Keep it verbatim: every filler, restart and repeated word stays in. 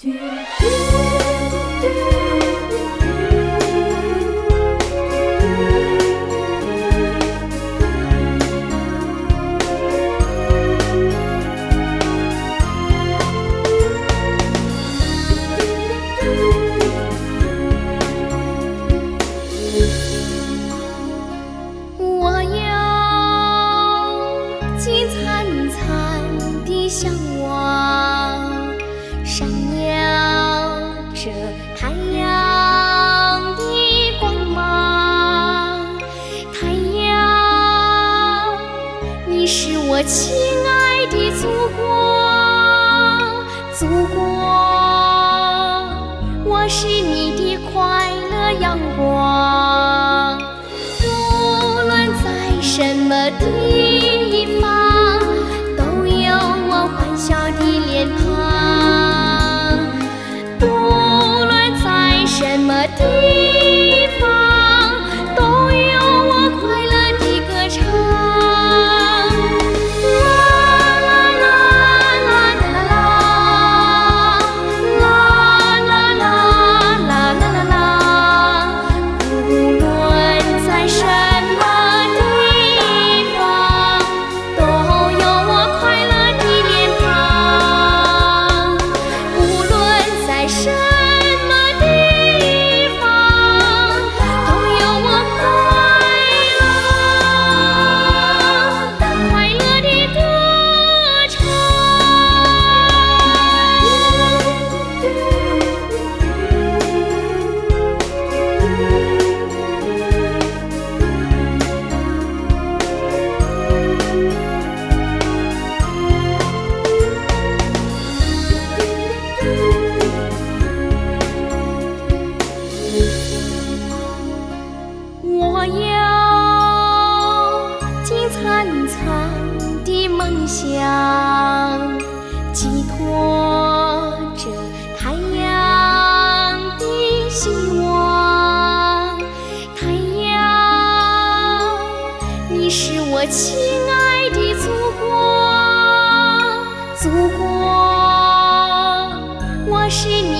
我有金灿灿的向往，闪耀着太阳的光芒。太阳，你是我亲爱的祖国，祖国，我是你的快乐阳光。无论在什么地方，都有我欢笑的脸庞。无论在什么地方，都有我快乐的歌唱。啦啦啦啦啦啦啦啦啦啦啦啦，无论在什么地方，都有我快乐的脸庞。无论在什么地方，都有我快乐快乐的歌唱。我有金灿灿的梦想，寄托着太阳的希望。太阳，你是我亲爱的祖国，祖国，我是你